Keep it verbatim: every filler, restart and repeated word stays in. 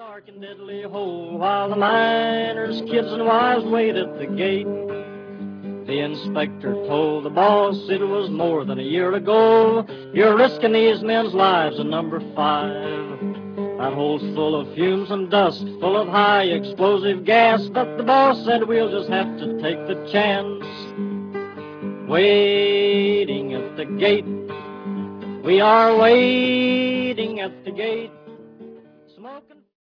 dark and deadly hole while the miners, kids, and wives wait at the gate. The inspector told the boss it was more than a year ago. You're risking these men's lives in number five. That hole's full of fumes and dust, full of high explosive gas, but the boss said we'll just have to take the chance. Waiting at the gate, we are waiting at the gate.